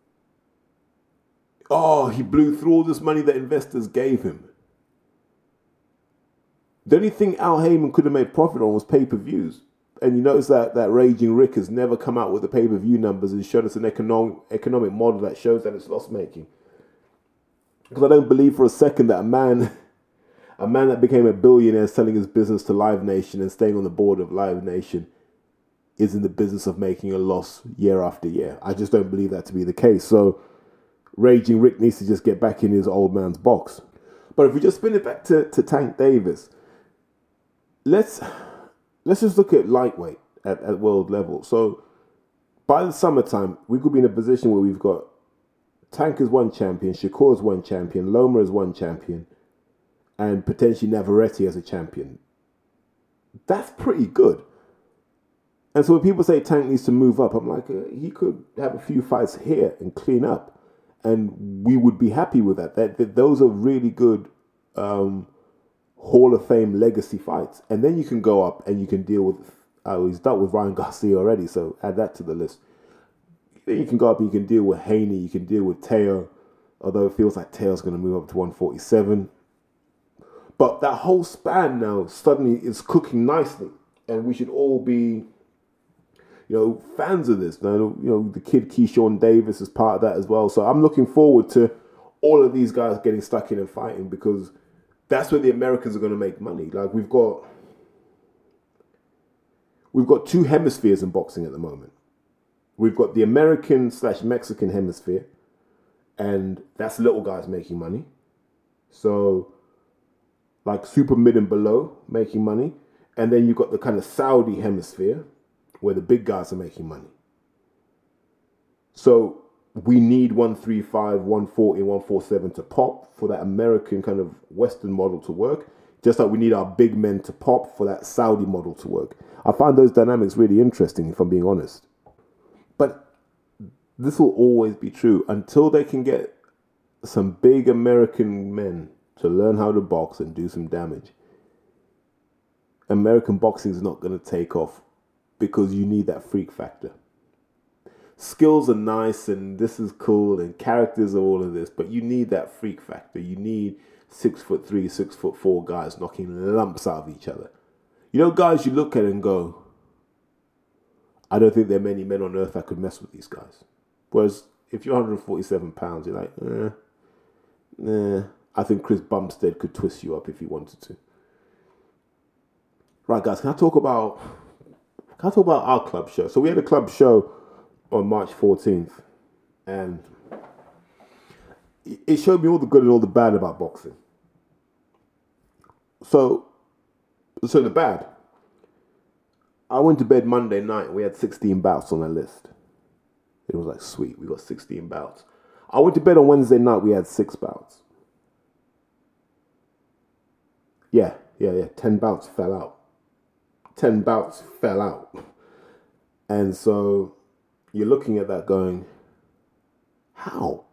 Oh, he blew through all this money that investors gave him. The only thing Al Heyman could have made profit on was pay-per-views. And you notice that Raging Rick has never come out with the pay-per-view numbers and showed us an economic model that shows that it's loss-making. Because I don't believe for a second that a man that became a billionaire selling his business to Live Nation and staying on the board of Live Nation is in the business of making a loss year after year. I just don't believe that to be the case. So Raging Rick needs to just get back in his old man's box. But if we just spin it back to Tank Davis, let's just look at lightweight at world level. So by the summertime, we could be in a position where we've got Tank is one champion, Shakur is one champion, Loma is one champion, and potentially Navarrete as a champion. That's pretty good. And so when people say Tank needs to move up, I'm like, he could have a few fights here and clean up, and we would be happy with that. Those are really good Hall of Fame legacy fights. And then you can go up and you can deal with, he's dealt with Ryan Garcia already, so add that to the list. Then you can go up and you can deal with Haney, you can deal with Teo, although it feels like Teo's going to move up to 147. But that whole span now suddenly is cooking nicely, and we should all be, fans of this. Now, the kid Keyshawn Davis is part of that as well. So I'm looking forward to all of these guys getting stuck in and fighting, because that's where the Americans are going to make money. Like we've got two hemispheres in boxing at the moment. We've got the American/Mexican hemisphere, and that's little guys making money. So, like super mid and below making money. And then you've got the kind of Saudi hemisphere, where the big guys are making money. So, we need 135, 140, 147 to pop for that American kind of Western model to work. Just like we need our big men to pop for that Saudi model to work. I find those dynamics really interesting, if I'm being honest. But this will always be true until they can get some big American men to learn how to box and do some damage. American boxing is not going to take off because you need that freak factor. Skills are nice and this is cool and characters are all of this, but you need that freak factor. You need 6'3", 6'4" guys knocking lumps out of each other. You know, guys you look at and go, I don't think there are many men on earth that could mess with these guys. Whereas if you're 147 pounds, you're like, I think Chris Bumstead could twist you up if he wanted to. Right, guys, can I talk about our club show? So we had a club show on March 14th, and it showed me all the good and all the bad about boxing. So the bad. I went to bed Monday night. We had 16 bouts on the list. It was like, sweet, we got 16 bouts. I went to bed on Wednesday night. We had 6 bouts. Yeah. 10 bouts fell out. 10 bouts fell out. And so you're looking at that going, how?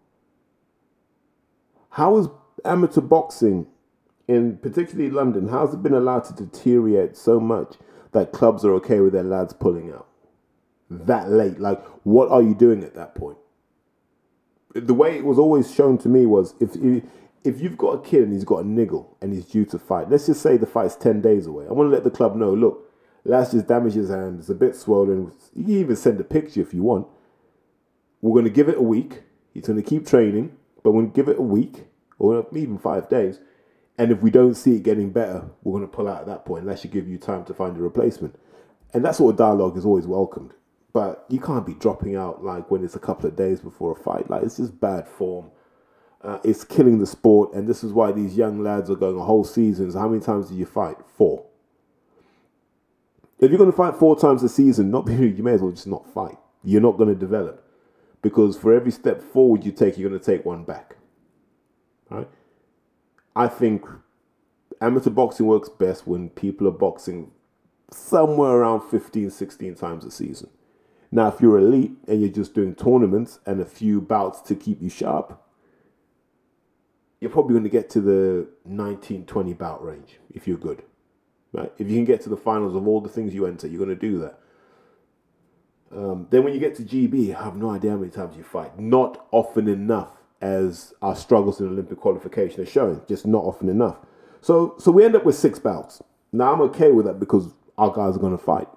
How is amateur boxing, in particularly London, how has it been allowed to deteriorate so much that clubs are okay with their lads pulling out that late? Like, what are you doing at that point? The way it was always shown to me was if you've got a kid and he's got a niggle and he's due to fight, let's just say the fight's 10 days away. I want to let the club know, look, lads just damaged his hand, it's a bit swollen. You can even send a picture if you want. We're going to give it a week. He's going to keep training, but we're going to give it a week or even 5 days. And if we don't see it getting better, we're going to pull out at that point. That should give you time to find a replacement. And that sort of dialogue is always welcomed. But you can't be dropping out like when it's a couple of days before a fight. Like, it's just bad form. It's killing the sport. And this is why these young lads are going a whole season. So how many times do you fight? 4. If you're going to fight 4 times a season, you may as well just not fight. You're not going to develop. Because for every step forward you take, you're going to take one back. Right? I think amateur boxing works best when people are boxing somewhere around 15, 16 times a season. Now, if you're elite and you're just doing tournaments and a few bouts to keep you sharp, you're probably going to get to the 19, 20 bout range if you're good. Right? If you can get to the finals of all the things you enter, you're going to do that. Then when you get to GB, I have no idea how many times you fight. Not often enough, as our struggles in Olympic qualification are showing. Just not often enough. So we end up with 6 bouts. Now, I'm okay with that because our guys are going to fight.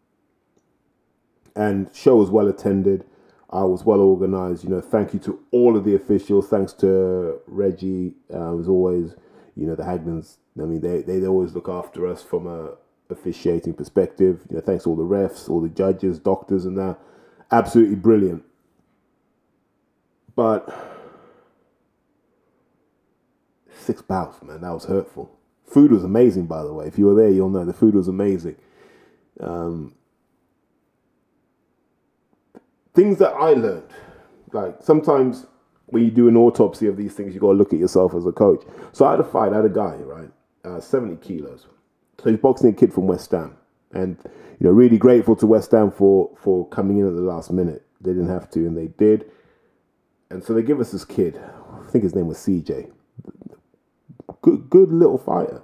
And show was well attended. I was well organised. You know, thank you to all of the officials. Thanks to Reggie. As always, you know, the Hagnans. I mean, they always look after us from a officiating perspective. You know, thanks to all the refs, all the judges, doctors, and that. Absolutely brilliant. But 6 bouts, man, that was hurtful. Food was amazing, by the way. If you were there, you'll know the food was amazing. Things that I learned, like sometimes when you do an autopsy of these things, you got to look at yourself as a coach. So I had a fight, I had a guy, right, 70 kilos. So he's boxing a kid from West Ham. And, you know, really grateful to West Ham for coming in at the last minute. They didn't have to, and they did. And so they give us this kid. I think his name was CJ. Good little fighter.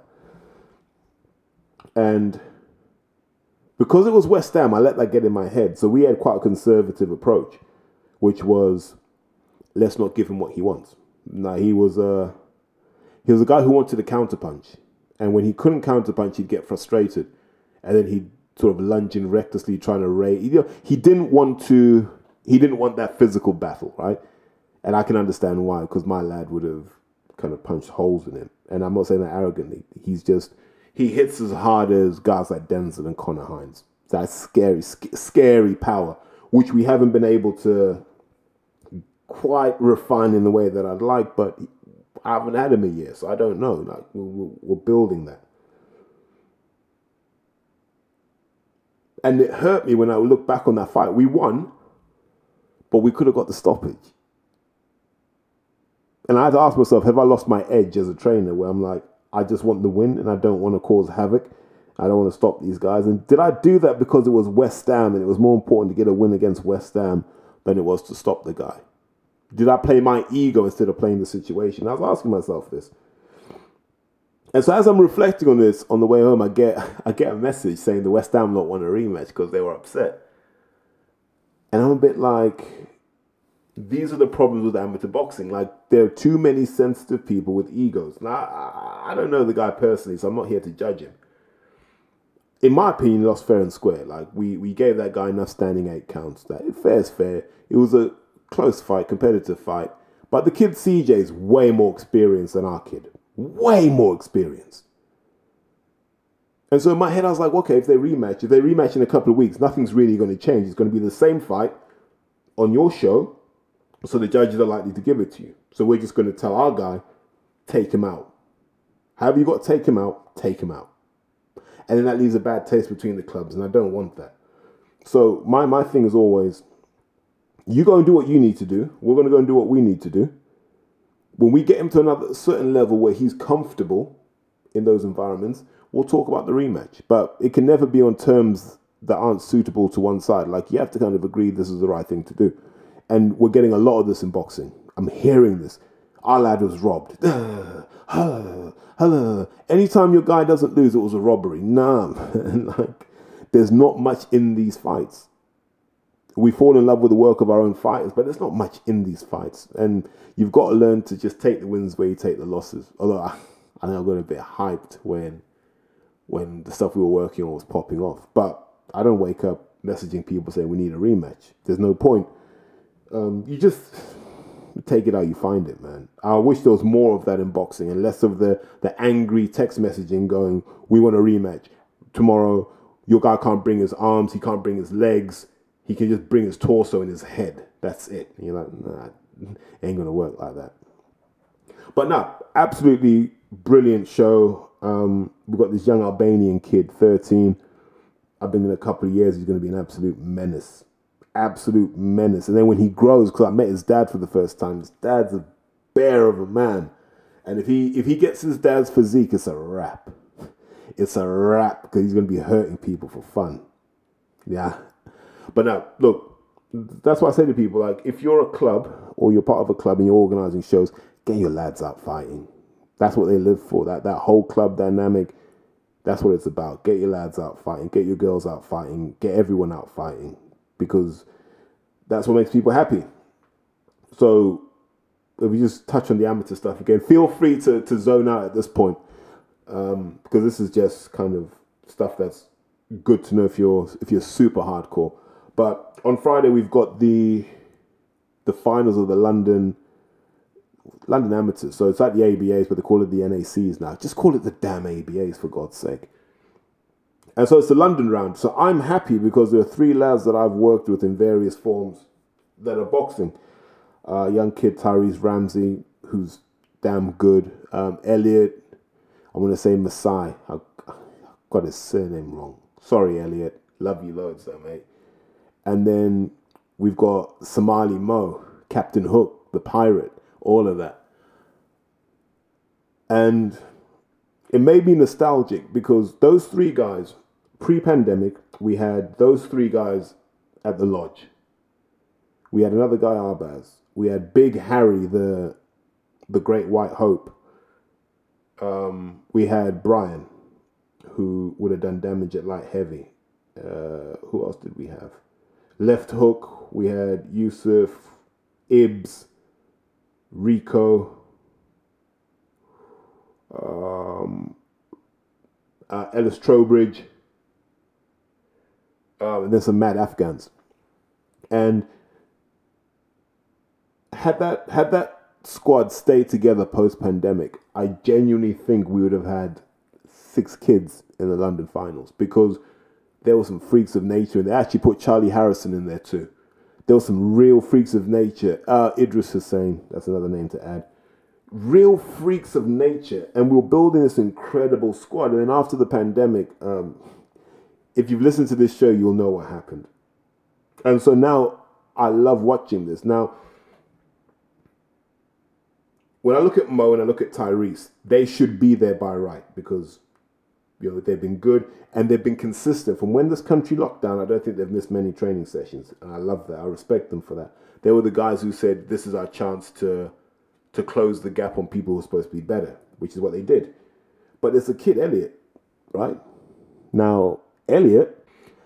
And because it was West Ham, I let that get in my head. So we had quite a conservative approach, which was, let's not give him what he wants. Now, he was a guy who wanted to counterpunch. And when he couldn't counterpunch, he'd get frustrated. And then he'd sort of lunge in recklessly, trying to raise. You know, he didn't want that physical battle, right? And I can understand why, because my lad would have kind of punched holes in him. And I'm not saying that arrogantly. He hits as hard as guys like Denzel and Conor Hines. That's scary power, which we haven't been able to quite refine in the way that I'd like, but I haven't had him a year, so I don't know. Like, we're building that. And it hurt me when I look back on that fight. We won, but we could have got the stoppage. And I had to ask myself, have I lost my edge as a trainer where I'm like, I just want the win and I don't want to cause havoc. I don't want to stop these guys. And did I do that because it was West Ham and it was more important to get a win against West Ham than it was to stop the guy? Did I play my ego instead of playing the situation? I was asking myself this. And so as I'm reflecting on this on the way home, I get a message saying the West Ham lot want a rematch because they were upset. And I'm a bit like, these are the problems with amateur boxing. Like, there are too many sensitive people with egos. Now, I don't know the guy personally, so I'm not here to judge him. In my opinion, he lost fair and square. Like, we gave that guy enough standing 8 counts. That fair is fair. It was a close fight, competitive fight. But the kid CJ is way more experienced than our kid. Way more experienced. And so in my head, I was like, okay, if they rematch in a couple of weeks, nothing's really going to change. It's going to be the same fight on your show, so the judges are likely to give it to you. So we're just going to tell our guy, take him out. However you got to take him out, take him out. And then that leaves a bad taste between the clubs, and I don't want that. So my thing is always, you go and do what you need to do. We're going to go and do what we need to do. When we get him to another certain level where he's comfortable in those environments, we'll talk about the rematch. But it can never be on terms that aren't suitable to one side. Like, you have to kind of agree this is the right thing to do. And we're getting a lot of this in boxing. I'm hearing this. Our lad was robbed. Anytime your guy doesn't lose, it was a robbery. Nah, man. Like, there's not much in these fights. We fall in love with the work of our own fighters, but there's not much in these fights. And you've got to learn to just take the wins where you take the losses. Although I think I got a bit hyped when the stuff we were working on was popping off. But I don't wake up messaging people saying we need a rematch. There's no point. You just take it how you find it, man. I wish there was more of that in boxing and less of the angry text messaging going, we want a rematch. Tomorrow, your guy can't bring his arms, he can't bring his legs, he can just bring his torso and his head. That's it. And you're like, nah, it ain't going to work like that. But no, absolutely brilliant show. We've got this young Albanian kid, 13. I've been in a couple of years, he's going to be an absolute menace. Absolute menace. And then when he grows, because I met his dad for the first time, his dad's a bear of a man. And if he gets his dad's physique, it's a wrap. It's a wrap, because he's going to be hurting people for fun. Yeah. But now, look, that's what I say to people. Like, if you're a club or you're part of a club and you're organising shows, get your lads out fighting. That's what they live for. That whole club dynamic, that's what it's about. Get your lads out fighting. Get your girls out fighting. Get everyone out fighting. Because that's what makes people happy. So if we just touch on the amateur stuff again, feel free to zone out at this point. Because this is just kind of stuff that's good to know if you're super hardcore. But on Friday we've got the finals of the London Amateurs. So it's like the ABAs, but they call it the NACs now. Just call it the damn ABAs, for God's sake. And so it's the London round. So I'm happy because there are 3 lads that I've worked with in various forms that are boxing. Young kid Tyrese Ramsey, who's damn good. Elliot, I'm going to say Masai. I got his surname wrong. Sorry, Elliot. Love you loads though, mate. And then we've got Somali Mo, Captain Hook, the Pirate, all of that. And it made me nostalgic because those 3 guys, pre-pandemic, we had those 3 guys at the lodge. We had another guy, Arbaz. We had Big Harry, the Great White Hope. We had Brian, who would have done damage at light heavy. Who else did we have? Left hook, we had Yusuf, Ibs, Rico, Ellis Trowbridge, and then some mad Afghans. And had that squad stayed together post-pandemic, I genuinely think we would have had 6 kids in the London finals, because there were some freaks of nature, and they actually put Charlie Harrison in there too. There were some real freaks of nature. Idris Hussain, that's another name to add. Real freaks of nature, and we were building this incredible squad. And then after the pandemic, if you've listened to this show, you'll know what happened. And so now I love watching this. Now, when I look at Mo and I look at Tyrese, they should be there by right, because they've been good and they've been consistent. From when this country locked down, I don't think they've missed many training sessions. And I love that. I respect them for that. They were the guys who said, this is our chance to close the gap on people who are supposed to be better, which is what they did. But there's a kid, Elliot, right? Now, Elliot,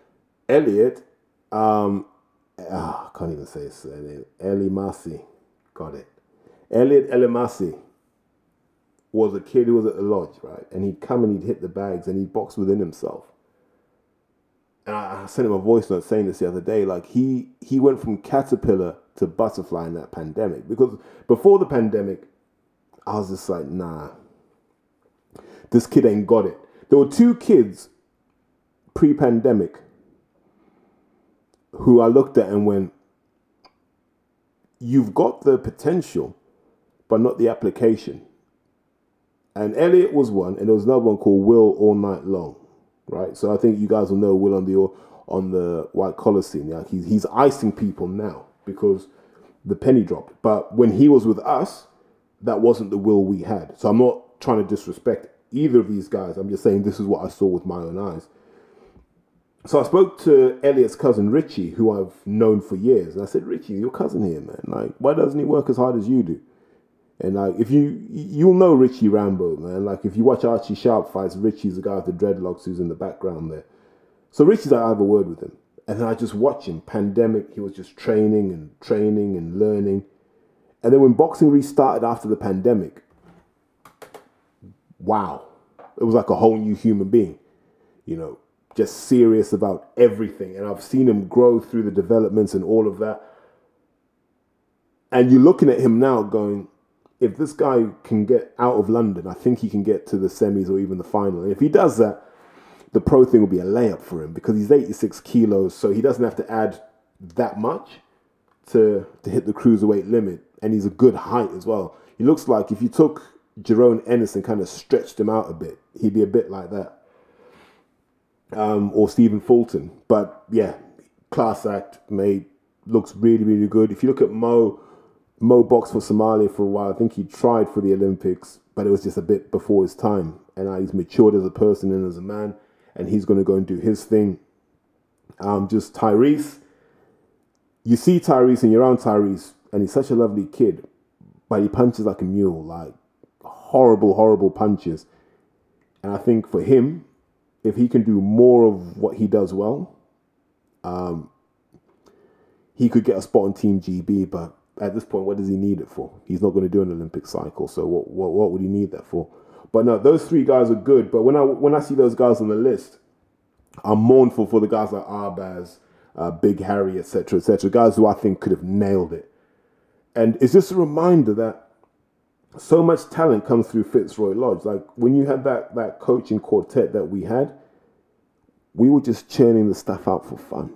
I can't even say his surname. Elimasi, got it. Elliot Elimasi was a kid who was at the lodge, right? And he'd come and he'd hit the bags and he'd box within himself. And I sent him a voice note saying this the other day. Like he went from caterpillar to butterfly in that pandemic. Because before the pandemic, I was just like, nah, this kid ain't got it. There were two kids pre-pandemic who I looked at and went, you've got the potential, but not the application. And Elliot was one, and there was another one called Will All Night Long, right? So I think you guys will know Will on the white collar scene. Like he's icing people now because the penny dropped. But when he was with us, that wasn't the Will we had. So I'm not trying to disrespect either of these guys. I'm just saying this is what I saw with my own eyes. So I spoke to Elliot's cousin Richie, who I've known for years, and I said, Richie, your cousin here, man. Like, why doesn't he work as hard as you do? And like, if you'll know Richie Rambo, man. Like, if you watch Archie Sharp fights, Richie's the guy with the dreadlocks who's in the background there. So Richie's like, I have a word with him, and then I just watch him. Pandemic, he was just training and learning, and then when boxing restarted after the pandemic, wow, it was like a whole new human being, you know. Just serious about everything. And I've seen him grow through the developments and all of that. And you're looking at him now going, if this guy can get out of London, I think he can get to the semis or even the final. And if he does that, the pro thing will be a layup for him because he's 86 kilos. So he doesn't have to add that much to hit the cruiserweight limit. And he's a good height as well. He looks like if you took Jerome Ennis and kind of stretched him out a bit, he'd be a bit like that. Or Stephen Fulton. But yeah, class act, mate, looks really, really good. If you look at Mo boxed for Somalia for a while. I think he tried for the Olympics, but it was just a bit before his time. And now he's matured as a person and as a man, and he's going to go and do his thing. Just Tyrese. You see Tyrese and you're around Tyrese, and he's such a lovely kid, but he punches like a mule, like horrible, horrible punches. And I think for him, if he can do more of what he does well, he could get a spot on Team GB. But at this point, what does he need it for? He's not going to do an Olympic cycle, so what would he need that for? But no, those three guys are good. But when I see those guys on the list, I'm mournful for the guys like Arbaz, Big Harry, etc., guys who I think could have nailed it. And it's just a reminder that so much talent comes through Fitzroy Lodge. Like when you had that coaching quartet that we had, we were just churning the stuff out for fun.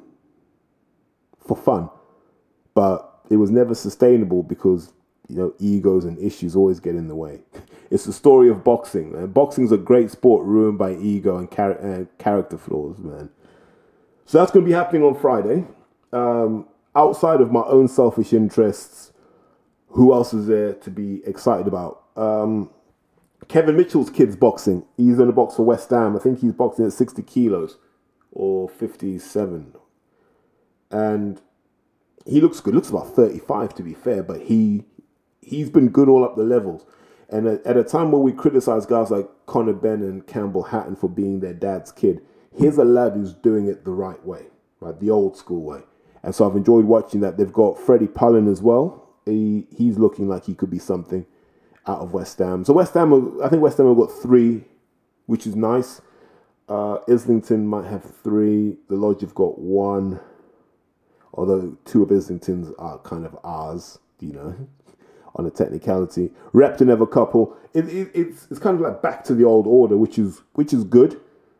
But it was never sustainable because, you know, egos and issues always get in the way. It's the story of boxing, man. Boxing's a great sport ruined by ego and character flaws, man. So that's going to be happening on Friday. Outside of my own selfish interests, who else is there to be excited about? Kevin Mitchell's kid's boxing. He's going to box for West Ham. I think he's boxing at 60 kilos or 57. And he looks good. Looks about 35 to be fair, but he's been good all up the levels. And at a time where we criticize guys like Conor Benn and Campbell Hatton for being their dad's kid, here's a lad who's doing it the right way, right? The old school way. And so I've enjoyed watching that. They've got Freddie Pullen as well. He's looking like he could be something out of West Ham. So I think West Ham have got 3, which is nice. Islington might have 3. The Lodge have got 1. Although 2 of Islington's are kind of ours, you know, on a technicality. Repton have a couple. It's kind of like back to the old order, which is good.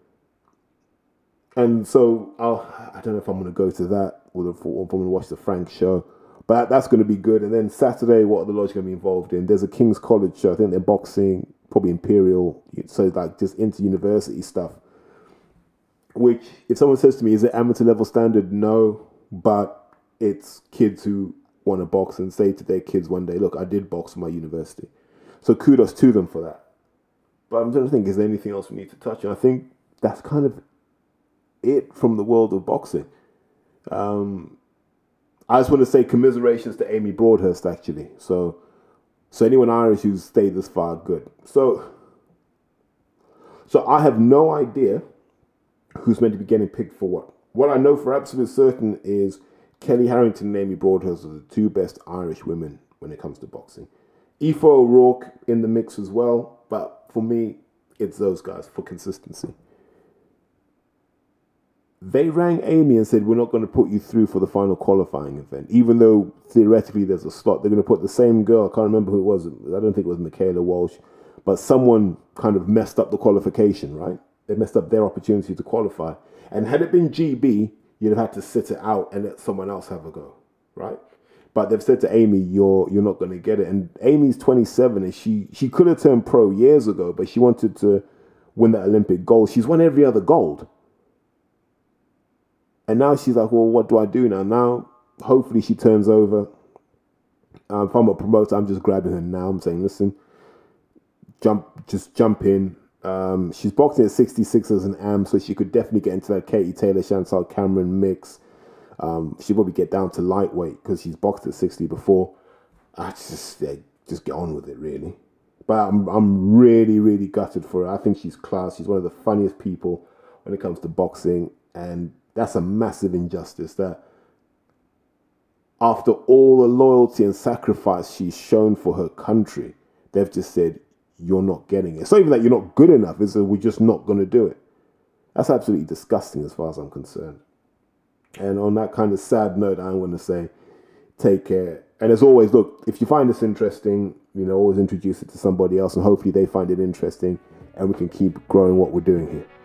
And so I don't know if I'm going to go to that or if I'm going to watch the Frank show. But that's going to be good. And then Saturday, what are the Lodge going to be involved in? There's a King's College show. I think they're boxing, probably Imperial. So like just inter-university stuff. Which, if someone says to me, is it amateur level standard? No. But it's kids who want to box and say to their kids one day, look, I did box in my university. So kudos to them for that. But I'm trying to think, is there anything else we need to touch on? I think that's kind of it from the world of boxing. I just want to say commiserations to Amy Broadhurst, actually. So anyone Irish who's stayed this far, good. So So I have no idea who's meant to be getting picked for what. What I know for absolute certain is Kelly Harrington and Amy Broadhurst are the two best Irish women when it comes to boxing. Aoife O'Rourke in the mix as well, but for me, it's those guys for consistency. They rang Amy and said, we're not going to put you through for the final qualifying event. Even though theoretically there's a slot, they're going to put the same girl. I can't remember who it was. I don't think it was Michaela Walsh. But someone kind of messed up the qualification, right? They messed up their opportunity to qualify. And had it been GB, you'd have had to sit it out and let someone else have a go, right? But they've said to Amy, you're not going to get it. And Amy's 27, and she could have turned pro years ago, but she wanted to win that Olympic gold. She's won every other gold. And now she's like, well, what do I do now? Now, hopefully she turns over. If I'm a promoter, I'm just grabbing her now. I'm saying, listen, just jump in. She's boxing at 66 as an AM, so she could definitely get into that Katie Taylor, Chantal Cameron mix. She'll probably get down to lightweight because she's boxed at 60 before. Just get on with it, really. But I'm really, really gutted for her. I think she's class. She's one of the funniest people when it comes to boxing, and that's a massive injustice that after all the loyalty and sacrifice she's shown for her country, they've just said, you're not getting it. It's not even that you're not good enough. It's that we're just not going to do it. That's absolutely disgusting as far as I'm concerned. And on that kind of sad note, I'm going to say, take care. And as always, look, if you find this interesting, always introduce it to somebody else and hopefully they find it interesting and we can keep growing what we're doing here.